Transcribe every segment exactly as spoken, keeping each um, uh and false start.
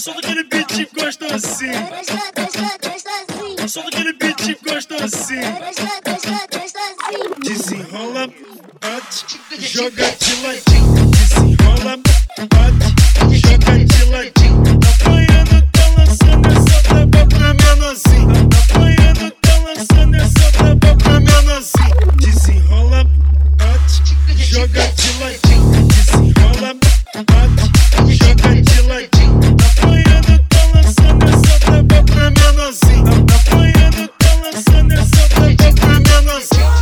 Só daquele beat gostosinho. Só daquele beat gostosinho. Desenrola, bate, joga de ladinho. Desenrola, bate, joga de ladinho. Tá apanhando, tá lançando essa braba pra menorzinho. Tá apanhando, tá lançando essa braba pra menorzinho. Desenrola, bate, joga de ladinho. Desenrola, bate, joga de ladinho. Tá apanhando, tá lançando essa braba pra menorzinho. Tá apanhando, tá lançando essa braba pra menorzinho.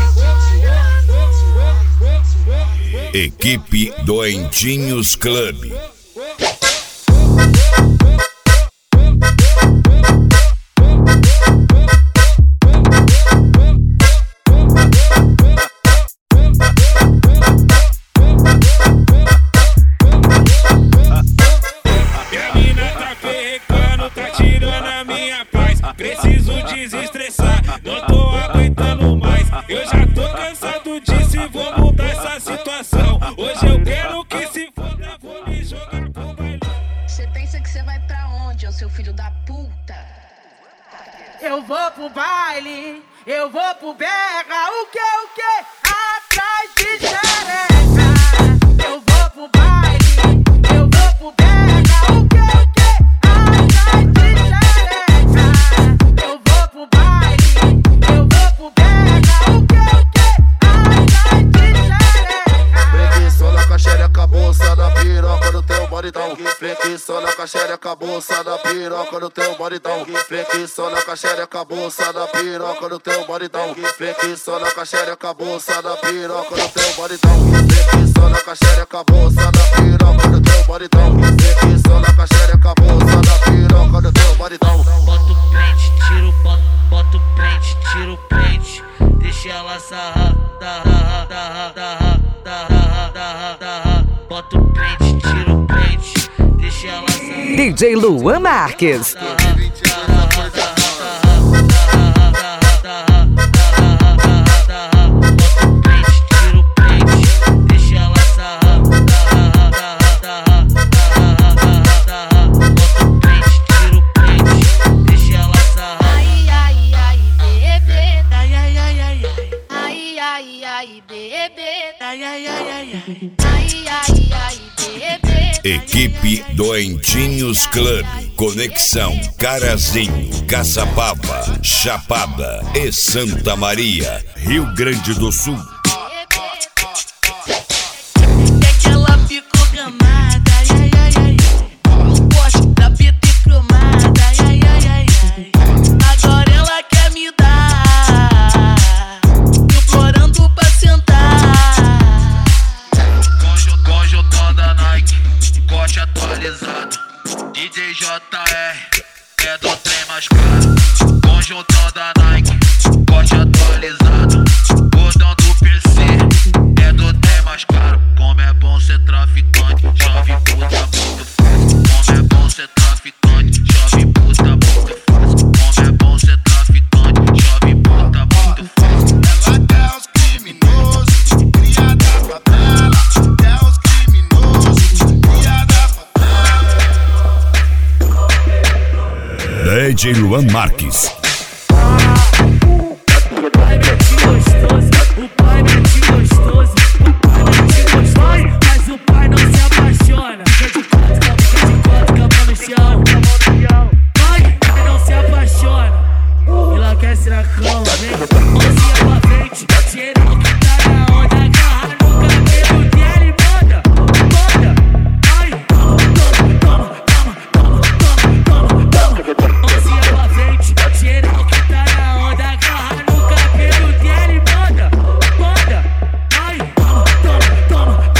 Equipe Doentinhos Club. Preciso desestressar, não tô aguentando mais. Eu já tô cansado disso e vou mudar essa situação. Hoje eu quero que se foda, vou me jogar pro bailão. Cê pensa que cê vai pra onde, ô seu filho da puta? Eu vou pro baile, eu vou pro berra. O que, o que? Atrás de xereca. Eu vou pro baile, eu vou pro berra. O que, o que? Atrás de xereca. Flexiona com a xereca, bolsa da piroca no teu maridão. Flexiona com a xereca, bolsa da piroca no teu maridão. Flexiona com a xereca, bolsa da piroca no teu maridão. Flexiona com a xereca, bolsa da piroca no teu maridão. Flexiona com a xereca, bolsa da piroca no teu maridão. Bota o prende, tira o bota, bota o prende, tira o prende. Deixa ela sarrar, darra, darra, darra, darra, darra, darra. Bota o prende, tira o prende. D J Luan Marques. Equipe Doentinhos Club. Conexão Carazinho, Caçapava, Chapada e Santa Maria, Rio Grande do Sul. D J J R é do trem mais caro. Conjuntão da Nike, corte atualizado. Botão do P C é do trem mais caro. Como é bom ser traficante, chove puta muito fácil. Como é bom ser traficante, chove puta muito fácil. Como é bom ser traficante, chove puta muito fácil. Ela quer os criminosos, cria da favela. Quer os criminosos, cria da D J Luan Marques.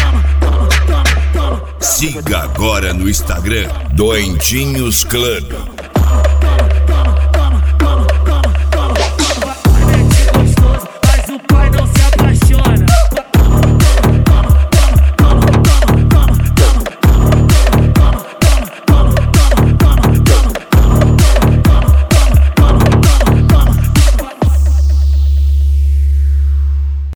Siga agora no Instagram Doentinhos Club.